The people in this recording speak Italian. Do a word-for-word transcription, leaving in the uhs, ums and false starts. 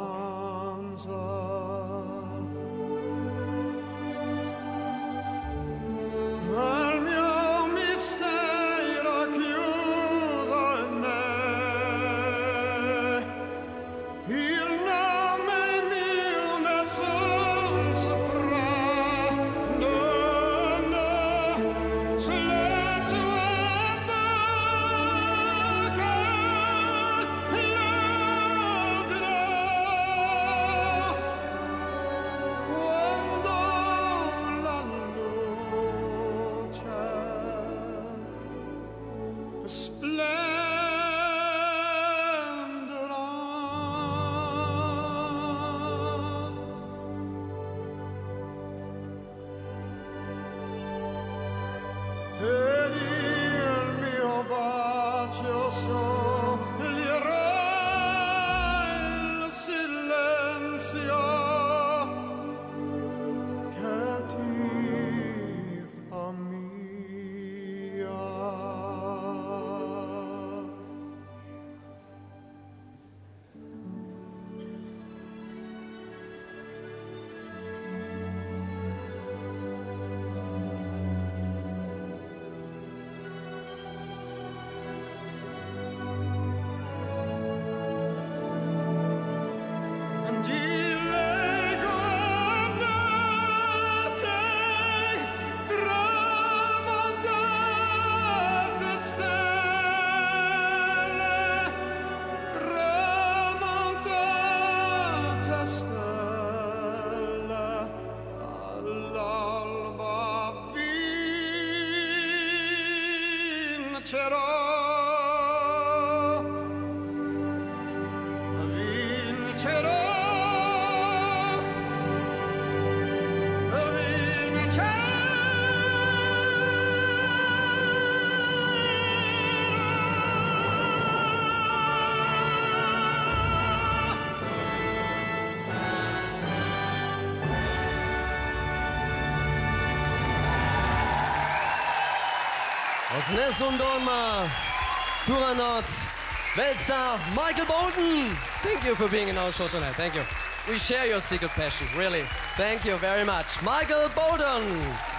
Nel mio mistero chiuso in me, il nome mio nessun saprà, no, no, se le tue bocche lo dirò, quando la luce splenderà. Ed il mio bacio soglierà il silenzio che ti fa mia. And you leggo notte tramontate stelle, tramontate stelle, all'alba vincerò. Vincerò, Aus Nessun Dorma, Turanot, Weltstar Michael Bolton. Thank you for being in our show tonight. Thank you. We share your secret passion, really. Thank you very much. Michael Bolton.